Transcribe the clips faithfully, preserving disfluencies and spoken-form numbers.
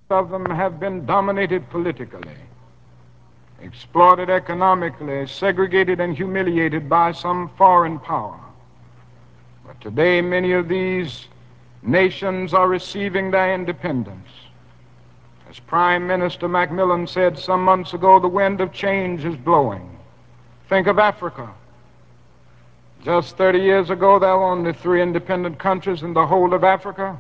of them have been dominated politically, exploited economically, segregated and humiliated by some foreign power. But today, many of these nations are receiving their independence. As Prime Minister Macmillan said some months ago, the wind of change is blowing. Think of Africa. Just thirty years ago, there were only three independent countries in the whole of Africa.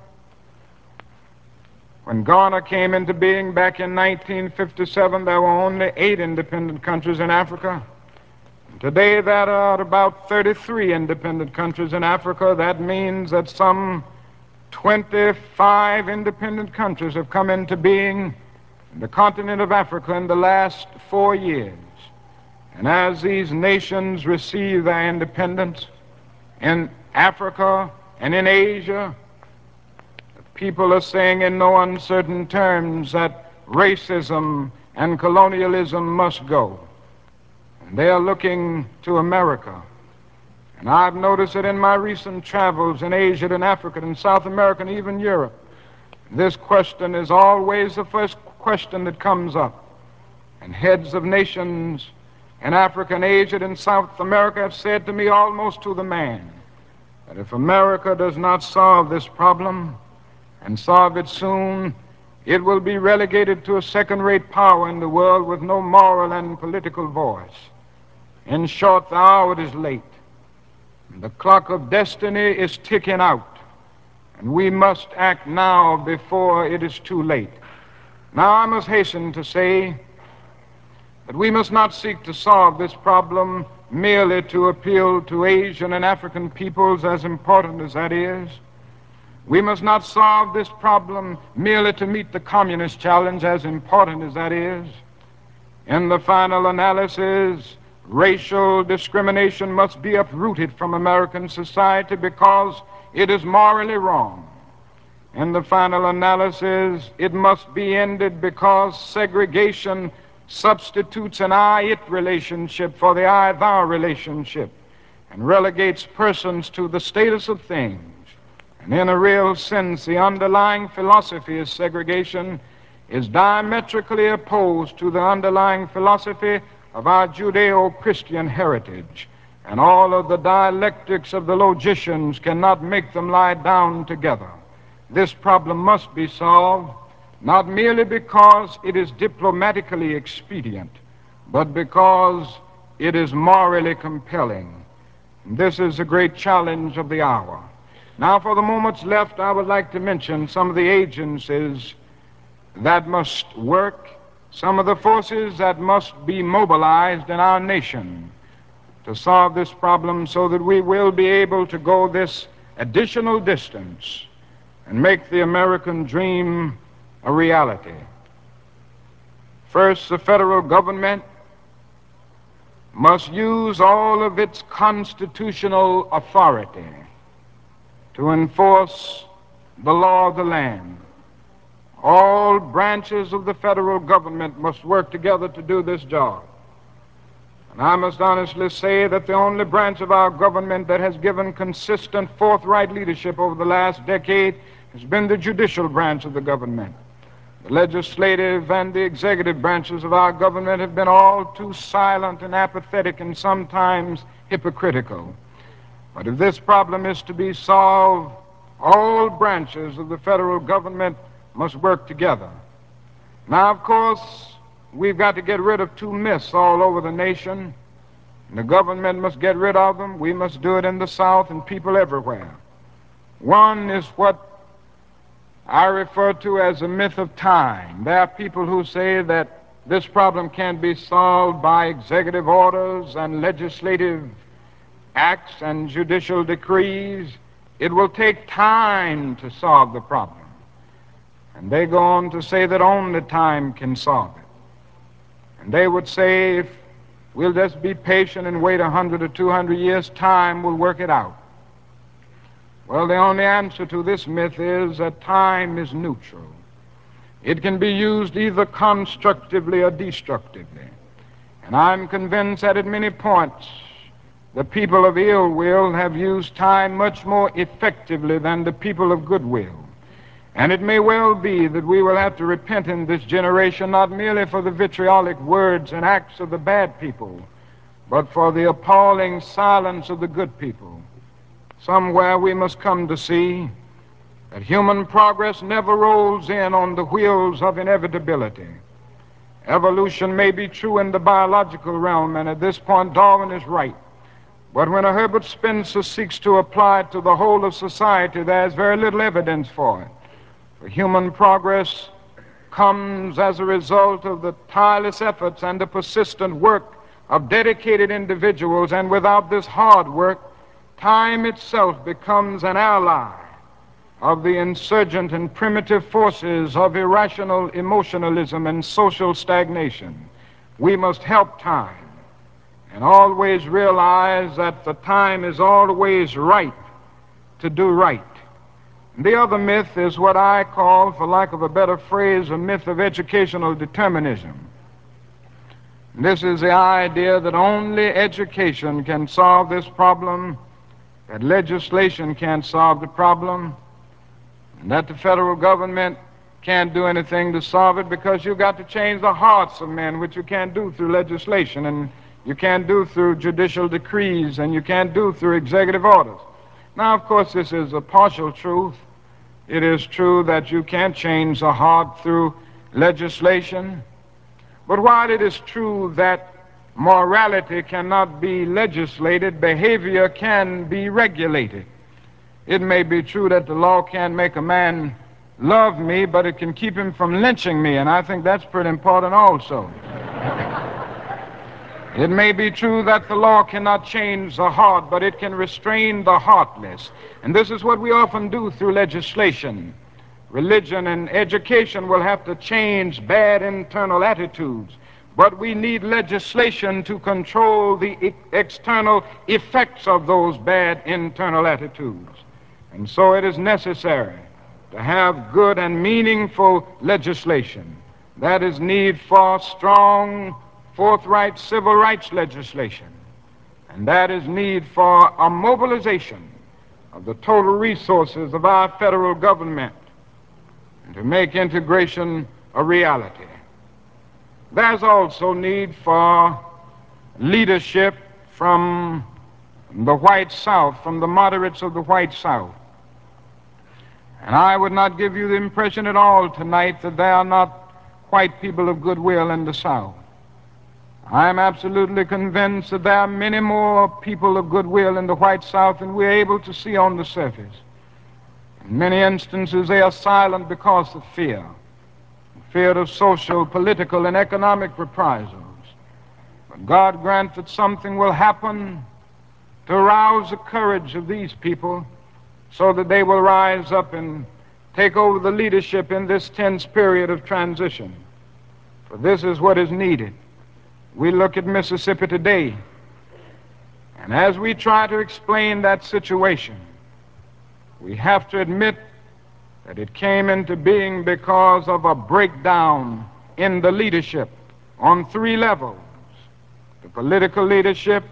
When Ghana came into being back in nineteen fifty-seven, there were only eight independent countries in Africa. Today, there are about thirty-three independent countries in Africa. That means that some twenty-five independent countries have come into being in the continent of Africa in the last four years. And as these nations receive their independence in Africa and in Asia, people are saying in no uncertain terms that racism and colonialism must go. And they are looking to America. And I've noticed that in my recent travels in Asia and Africa and South America and even Europe, this question is always the first question that comes up. And heads of nations in Africa and Asia and South America have said to me almost to the man that if America does not solve this problem, and solve it soon, it will be relegated to a second-rate power in the world with no moral and political voice. In short, the hour is late. The clock of destiny is ticking out, and we must act now before it is too late. Now, I must hasten to say that we must not seek to solve this problem merely to appeal to Asian and African peoples, as important as that is. We must not solve this problem merely to meet the communist challenge, as important as that is. In the final analysis, racial discrimination must be uprooted from American society because it is morally wrong. In the final analysis, it must be ended because segregation substitutes an I-it relationship for the I-thou relationship and relegates persons to the status of things. And in a real sense, the underlying philosophy of segregation is diametrically opposed to the underlying philosophy of our Judeo-Christian heritage. And all of the dialectics of the logicians cannot make them lie down together. This problem must be solved, not merely because it is diplomatically expedient, but because it is morally compelling. And this is the great challenge of the hour. Now, for the moments left, I would like to mention some of the agencies that must work, some of the forces that must be mobilized in our nation to solve this problem so that we will be able to go this additional distance and make the American dream a reality. First, the federal government must use all of its constitutional authority to enforce the law of the land. All branches of the federal government must work together to do this job. And I must honestly say that the only branch of our government that has given consistent, forthright leadership over the last decade has been the judicial branch of the government. The legislative and the executive branches of our government have been all too silent and apathetic and sometimes hypocritical. But if this problem is to be solved, all branches of the federal government must work together. Now, of course, we've got to get rid of two myths all over the nation. And the government must get rid of them. We must do it in the South and people everywhere. One is what I refer to as a myth of time. There are people who say that this problem can't be solved by executive orders and legislative acts and judicial decrees. It will take time to solve the problem. And they go on to say that only time can solve it. And they would say if we'll just be patient and wait a hundred or two hundred years, time will work it out. Well, the only answer to this myth is that time is neutral. It can be used either constructively or destructively. And I'm convinced that at many points, the people of ill will have used time much more effectively than the people of goodwill. And it may well be that we will have to repent in this generation, not merely for the vitriolic words and acts of the bad people, but for the appalling silence of the good people. Somewhere we must come to see that human progress never rolls in on the wheels of inevitability. Evolution may be true in the biological realm, and at this point Darwin is right. But when a Herbert Spencer seeks to apply it to the whole of society, there is very little evidence for it. For human progress comes as a result of the tireless efforts and the persistent work of dedicated individuals, and without this hard work, time itself becomes an ally of the insurgent and primitive forces of irrational emotionalism and social stagnation. We must help time and always realize that the time is always right to do right. The other myth is what I call, for lack of a better phrase, a myth of educational determinism. This is the idea that only education can solve this problem, that legislation can't solve the problem, and that the federal government can't do anything to solve it because you've got to change the hearts of men, which you can't do through legislation, and you can't do through judicial decrees, and you can't do through executive orders. Now, of course, this is a partial truth. It is true that you can't change the heart through legislation. But while it is true that morality cannot be legislated, behavior can be regulated. It may be true that the law can't make a man love me, but it can keep him from lynching me, and I think that's pretty important also. It may be true that the law cannot change the heart, but it can restrain the heartless. And this is what we often do through legislation. Religion and education will have to change bad internal attitudes, but we need legislation to control the e- external effects of those bad internal attitudes. And so it is necessary to have good and meaningful legislation. That is need for strong, forthright civil rights legislation. And that is need for a mobilization of the total resources of our federal government and to make integration a reality. There's also need for leadership from the white South, from the moderates of the white South. And I would not give you the impression at all tonight that there are not white people of goodwill in the South. I am absolutely convinced that there are many more people of goodwill in the white South than we're able to see on the surface. In many instances, they are silent because of fear, fear of social, political, and economic reprisals. But God grant that something will happen to arouse the courage of these people so that they will rise up and take over the leadership in this tense period of transition. For this is what is needed. We look at Mississippi today, and as we try to explain that situation, we have to admit that it came into being because of a breakdown in the leadership on three levels: the political leadership,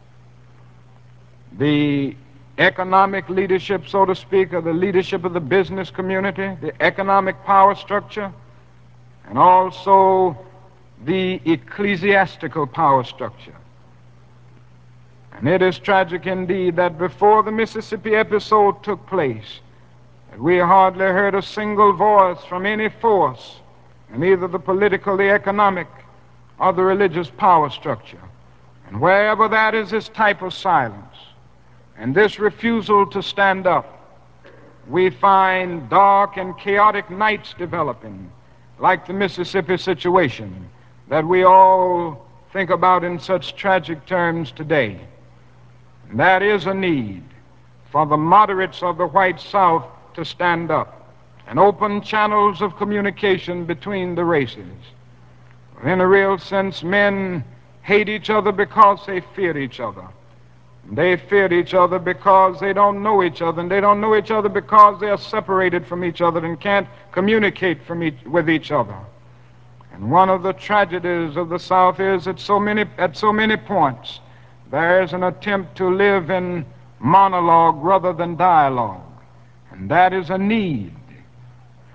the economic leadership, so to speak, or the leadership of the business community, the economic power structure, and also the ecclesiastical power structure. And it is tragic indeed that before the Mississippi episode took place, that we hardly heard a single voice from any force in either the political, the economic, or the religious power structure. And wherever that is this type of silence and this refusal to stand up, we find dark and chaotic nights developing, like the Mississippi situation that we all think about in such tragic terms today. And that is a need for the moderates of the white South to stand up and open channels of communication between the races. In a real sense, men hate each other because they fear each other. They fear each other because they don't know each other, and they don't know each other because they are separated from each other and can't communicate from each, with each other. And one of the tragedies of the South is that so many, at so many points there is an attempt to live in monologue rather than dialogue. And that is a need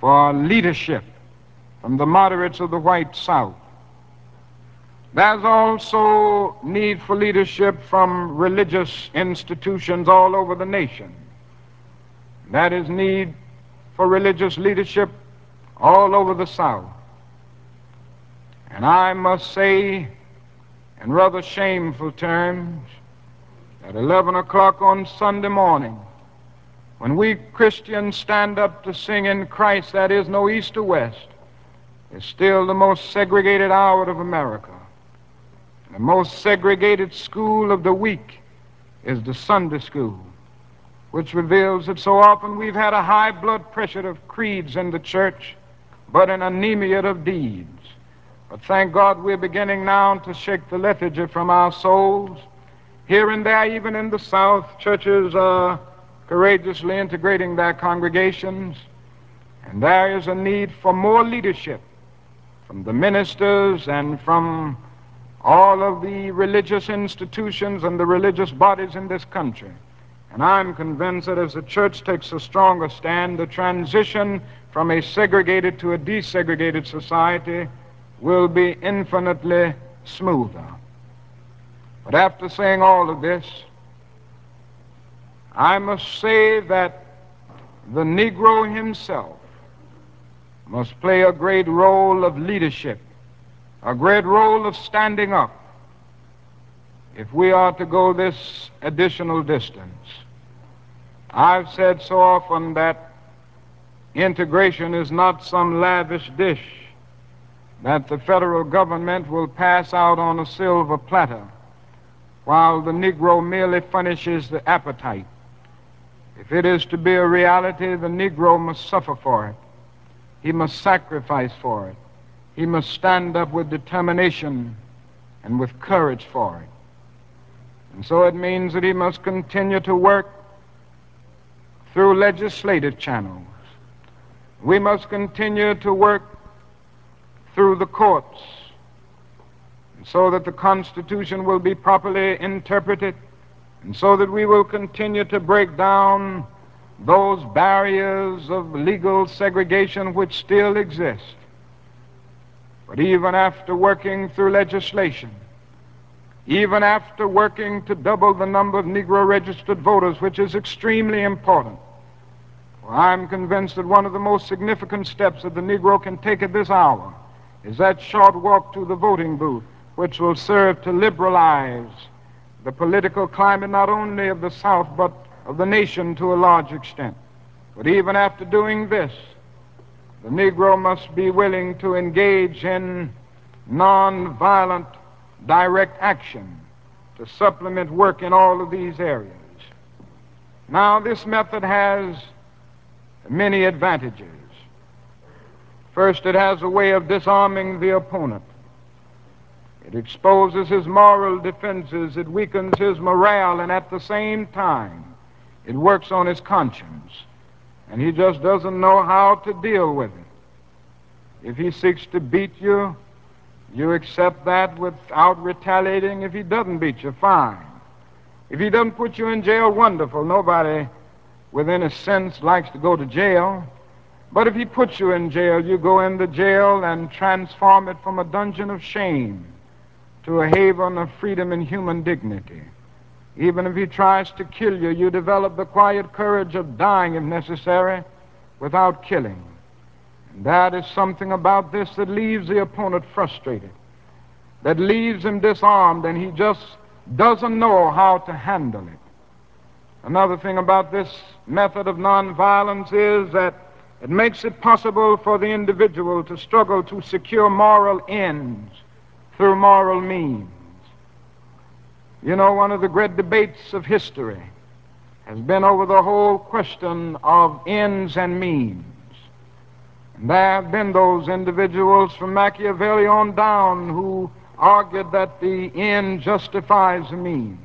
for leadership from the moderates of the white South. There's also need for leadership from religious institutions all over the nation. That is need for religious leadership all over the South. And I must say, in rather shameful terms, at eleven o'clock on Sunday morning, when we Christians stand up to sing "In Christ There Is No East or West," it's still the most segregated hour of America. The most segregated school of the week is the Sunday school, which reveals that so often we've had a high blood pressure of creeds in the church, but an anemia of deeds. But thank God we're beginning now to shake the lethargy from our souls. Here and there, even in the South, churches are courageously integrating their congregations, and there is a need for more leadership from the ministers and from all of the religious institutions and the religious bodies in this country. And I'm convinced that as the church takes a stronger stand, the transition from a segregated to a desegregated society will be infinitely smoother. But after saying all of this, I must say that the Negro himself must play a great role of leadership, a great role of standing up, if we are to go this additional distance. I've said so often that integration is not some lavish dish that the federal government will pass out on a silver platter, while the Negro merely furnishes the appetite. If it is to be a reality, the Negro must suffer for it. He must sacrifice for it. He must stand up with determination and with courage for it. And so it means that he must continue to work through legislative channels. We must continue to work through the courts, so that the Constitution will be properly interpreted, and so that we will continue to break down those barriers of legal segregation which still exist. But even after working through legislation, even after working to double the number of Negro registered voters, which is extremely important, well, I'm convinced that one of the most significant steps that the Negro can take at this hour is that short walk to the voting booth, which will serve to liberalize the political climate not only of the South but of the nation to a large extent. But even after doing this, the Negro must be willing to engage in nonviolent direct action to supplement work in all of these areas. Now, this method has many advantages. First, it has a way of disarming the opponent. It exposes his moral defenses, it weakens his morale, and at the same time, it works on his conscience. And he just doesn't know how to deal with it. If he seeks to beat you, you accept that without retaliating. If he doesn't beat you, fine. If he doesn't put you in jail, wonderful. Nobody within a sense likes to go to jail. But if he puts you in jail, you go into jail and transform it from a dungeon of shame to a haven of freedom and human dignity. Even if he tries to kill you, you develop the quiet courage of dying if necessary without killing. And that is something about this that leaves the opponent frustrated, that leaves him disarmed, and he just doesn't know how to handle it. Another thing about this method of nonviolence is that it makes it possible for the individual to struggle to secure moral ends through moral means. You know, one of the great debates of history has been over the whole question of ends and means. And there have been those individuals from Machiavelli on down who argued that the end justifies the means.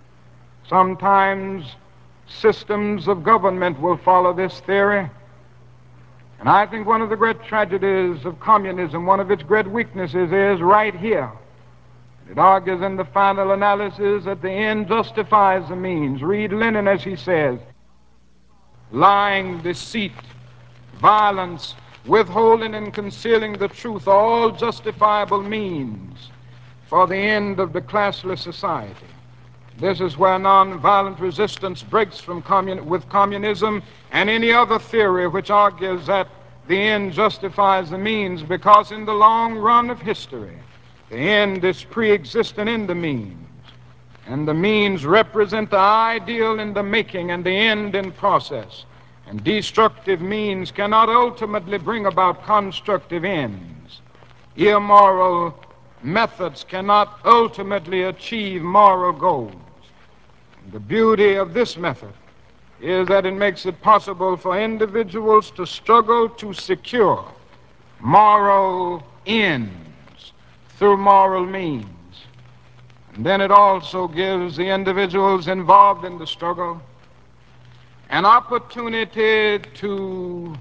Sometimes systems of government will follow this theory. And I think one of the great tragedies of communism, one of its great weaknesses is right here. It argues in the final analysis that the end justifies the means. Read Lenin as he says, lying, deceit, violence, withholding and concealing the truth are all justifiable means for the end of the classless society. This is where nonviolent resistance breaks from commun- with communism and any other theory which argues that the end justifies the means, because in the long run of history, the end is pre-existent in the means, and the means represent the ideal in the making and the end in process. And destructive means cannot ultimately bring about constructive ends. Immoral methods cannot ultimately achieve moral goals. And the beauty of this method is that it makes it possible for individuals to struggle to secure moral ends through moral means. And then it also gives the individuals involved in the struggle an opportunity to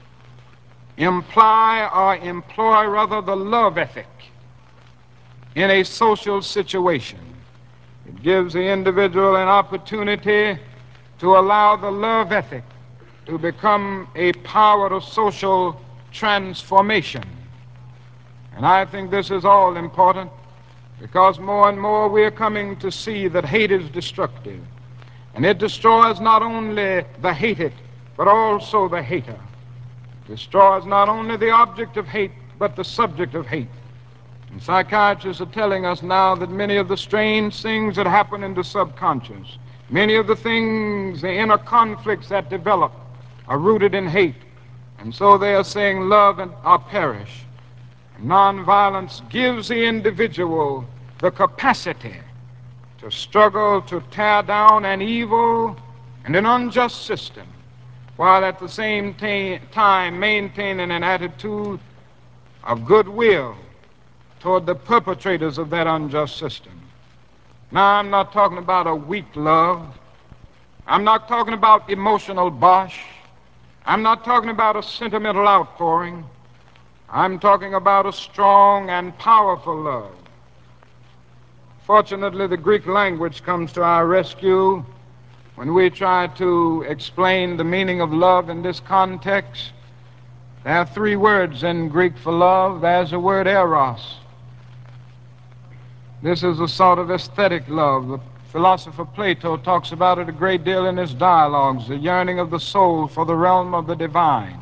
imply or employ rather the love ethic in a social situation. It gives the individual an opportunity to allow the love ethic to become a power of social transformation. And I think this is all important, because more and more we're coming to see that hate is destructive. And it destroys not only the hated, but also the hater. It destroys not only the object of hate, but the subject of hate. And psychiatrists are telling us now that many of the strange things that happen in the subconscious, many of the things, the inner conflicts that develop, are rooted in hate. And so they are saying love and or perish. Nonviolence gives the individual the capacity to struggle to tear down an evil and an unjust system, while at the same ta- time maintaining an attitude of goodwill toward the perpetrators of that unjust system. Now, I'm not talking about a weak love. I'm not talking about emotional bosh. I'm not talking about a sentimental outpouring. I'm talking about a strong and powerful love. Fortunately, the Greek language comes to our rescue when we try to explain the meaning of love in this context. There are three words in Greek for love. There's the word eros. This is a sort of aesthetic love. The philosopher Plato talks about it a great deal in his dialogues, the yearning of the soul for the realm of the divine.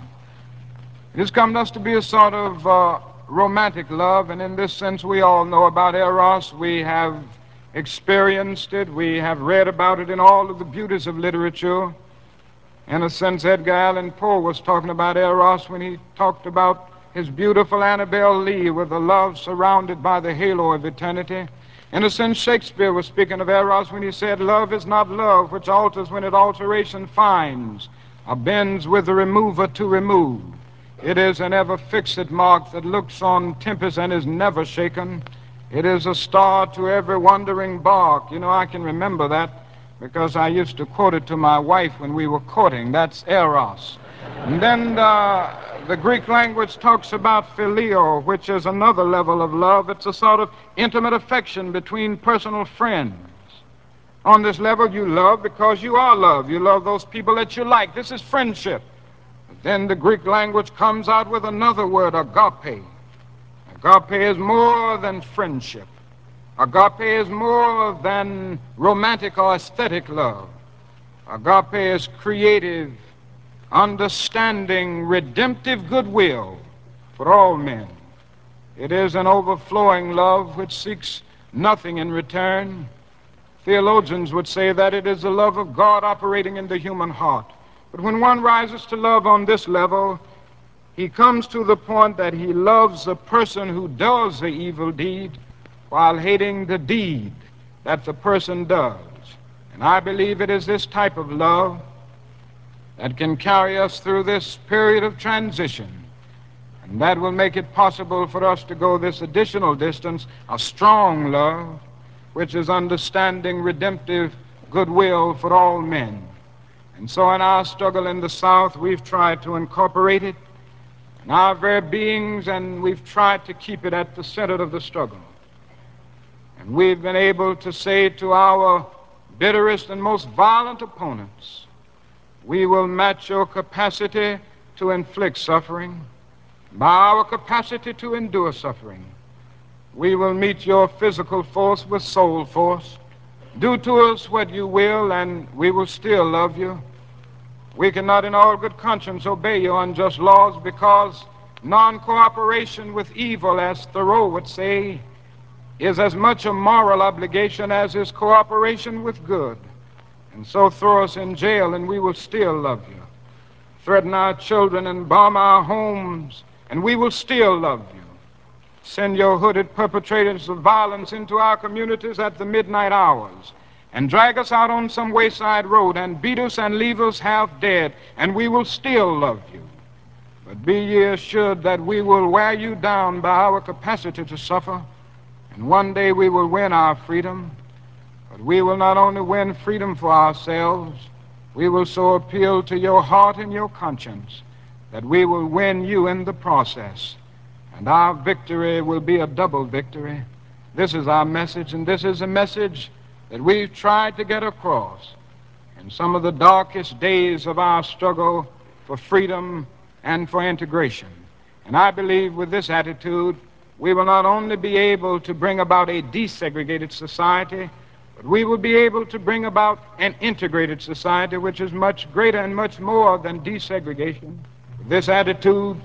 It has come to us to be a sort of uh, romantic love, and in this sense we all know about eros. We have experienced it. We have read about it in all of the beauties of literature. In a sense, Edgar Allan Poe was talking about eros when he talked about his beautiful Annabel Lee with a love surrounded by the halo of eternity. In a sense, Shakespeare was speaking of eros when he said, love is not love which alters when it alteration finds, or bends with the remover to remove. It is an ever-fixed mark that looks on tempest and is never shaken. It is a star to every wandering bark. You know, I can remember that because I used to quote it to my wife when we were courting. That's eros. And then uh, the Greek language talks about phileo, which is another level of love. It's a sort of intimate affection between personal friends. On this level, you love because you are loved. You love those people that you like. This is friendship. Then the Greek language comes out with another word, agape. Agape is more than friendship. Agape is more than romantic or aesthetic love. Agape is creative, understanding, redemptive goodwill for all men. It is an overflowing love which seeks nothing in return. Theologians would say that it is the love of God operating in the human heart. But when one rises to love on this level, he comes to the point that he loves the person who does the evil deed while hating the deed that the person does. And I believe it is this type of love that can carry us through this period of transition. And that will make it possible for us to go this additional distance, a strong love, which is understanding, redemptive goodwill for all men. And so in our struggle in the South, we've tried to incorporate it in our very beings, and we've tried to keep it at the center of the struggle. And we've been able to say to our bitterest and most violent opponents, we will match your capacity to inflict suffering. by our capacity to endure suffering. We will meet your physical force with soul force. Do to us what you will, and we will still love you. We cannot in all good conscience obey your unjust laws because non-cooperation with evil, as Thoreau would say, is as much a moral obligation as is cooperation with good. And so throw us in jail and we will still love you. Threaten our children and bomb our homes and we will still love you. Send your hooded perpetrators of violence into our communities at the midnight hours and drag us out on some wayside road and beat us and leave us half dead, and we will still love you. But be ye assured that we will wear you down by our capacity to suffer, and one day we will win our freedom. But we will not only win freedom for ourselves, we will so appeal to your heart and your conscience that we will win you in the process. And our victory will be a double victory. This is our message, and this is a message that we've tried to get across in some of the darkest days of our struggle for freedom and for integration. And I believe with this attitude, we will not only be able to bring about a desegregated society, but we will be able to bring about an integrated society which is much greater and much more than desegregation. With this attitude,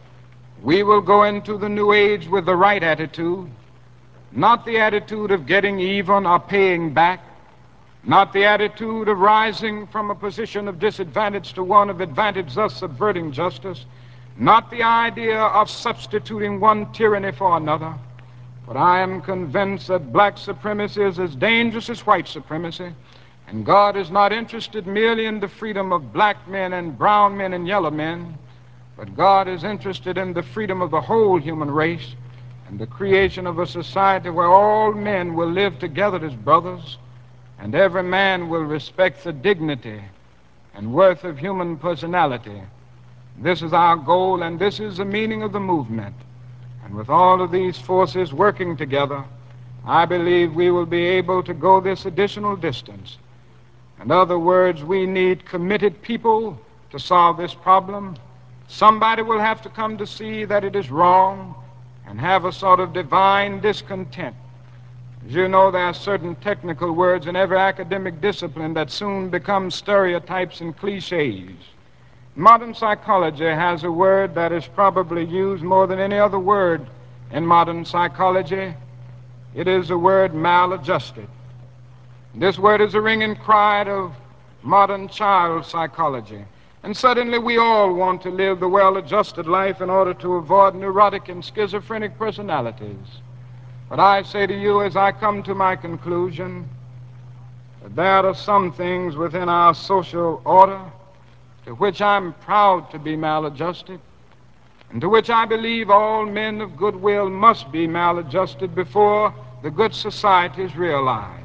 we will go into the new age with the right attitude, not the attitude of getting even or paying back, not the attitude of rising from a position of disadvantage to one of advantage, thus subverting justice, not the idea of substituting one tyranny for another. But I am convinced that black supremacy is as dangerous as white supremacy, and God is not interested merely in the freedom of black men and brown men and yellow men, but God is interested in the freedom of the whole human race and the creation of a society where all men will live together as brothers, and every man will respect the dignity and worth of human personality. This is our goal, and this is the meaning of the movement. And with all of these forces working together, I believe we will be able to go this additional distance. In other words, we need committed people to solve this problem. Somebody will have to come to see that it is wrong and have a sort of divine discontent. As you know, there are certain technical words in every academic discipline that soon become stereotypes and cliches. Modern psychology has a word that is probably used more than any other word in modern psychology. It is the word maladjusted. This word is a ringing cry of modern child psychology. And suddenly we all want to live the well-adjusted life in order to avoid neurotic and schizophrenic personalities. But I say to you as I come to my conclusion that there are some things within our social order to which I'm proud to be maladjusted, and to which I believe all men of goodwill must be maladjusted before the good society is realized.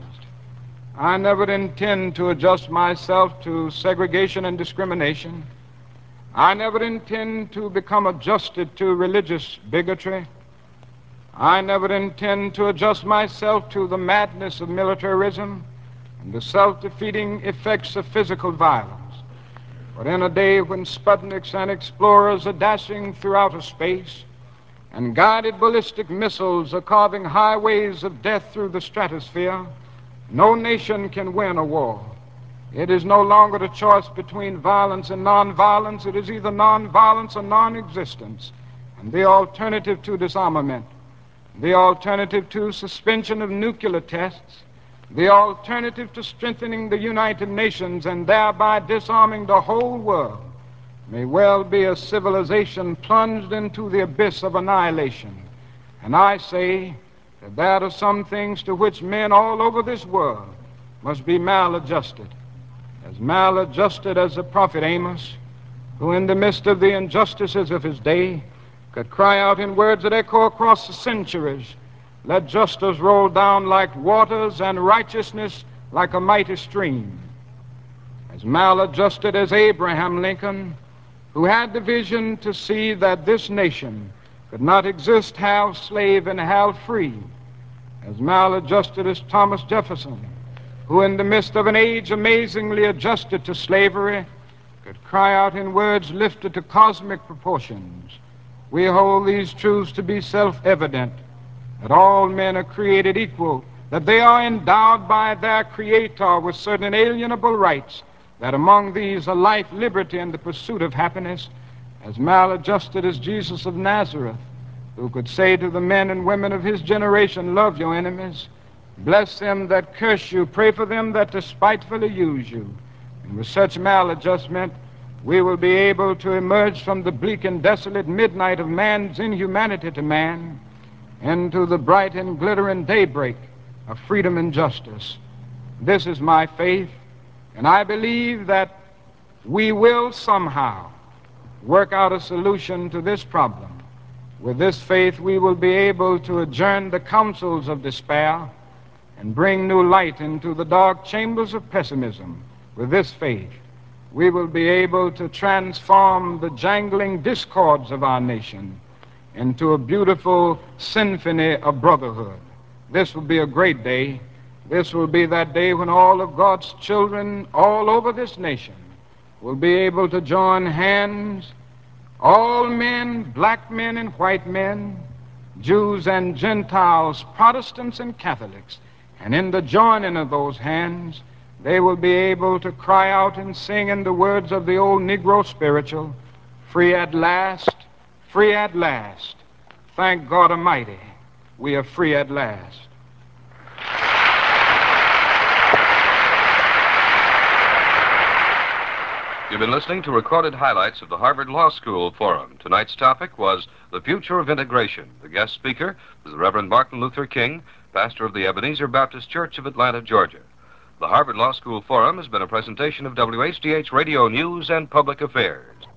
I never intend to adjust myself to segregation and discrimination. I never intend to become adjusted to religious bigotry. I never intend to adjust myself to the madness of militarism and the self-defeating effects of physical violence. But in a day when Sputniks and explorers are dashing through outer space and guided ballistic missiles are carving highways of death through the stratosphere, no nation can win a war. It is no longer the choice between violence and nonviolence. It is either nonviolence or non-existence. And the alternative to disarmament, the alternative to suspension of nuclear tests, the alternative to strengthening the United Nations and thereby disarming the whole world may well be a civilization plunged into the abyss of annihilation. And I say that there are some things to which men all over this world must be maladjusted. As maladjusted as the prophet Amos, who in the midst of the injustices of his day could cry out in words that echo across the centuries, "Let justice roll down like waters and righteousness like a mighty stream." As maladjusted as Abraham Lincoln, who had the vision to see that this nation could not exist half slave and half free. As maladjusted as Thomas Jefferson, who in the midst of an age amazingly adjusted to slavery could cry out in words lifted to cosmic proportions, We hold these truths to be self-evident, that all men are created equal, that they are endowed by their Creator with certain inalienable rights, that among these are life, liberty, and the pursuit of happiness, as maladjusted as Jesus of Nazareth, who could say to the men and women of his generation, love your enemies, bless them that curse you, pray for them that despitefully use you. And with such maladjustment, we will be able to emerge from the bleak and desolate midnight of man's inhumanity to man into the bright and glittering daybreak of freedom and justice. This is my faith, and I believe that we will somehow work out a solution to this problem. With this faith, we will be able to adjourn the councils of despair and bring new light into the dark chambers of pessimism. With this faith, we will be able to transform the jangling discords of our nation into a beautiful symphony of brotherhood. This will be a great day. This will be that day when all of God's children all over this nation will be able to join hands, all men, black men and white men, Jews and Gentiles, Protestants and Catholics, and in the joining of those hands, they will be able to cry out and sing in the words of the old Negro spiritual, free at last, free at last. Thank God Almighty, we are free at last. You've been listening to recorded highlights of the Harvard Law School Forum. Tonight's topic was the future of integration. The guest speaker was the Reverend Martin Luther King, pastor of the Ebenezer Baptist Church of Atlanta, Georgia. The Harvard Law School Forum has been a presentation of W H D H Radio News and Public Affairs.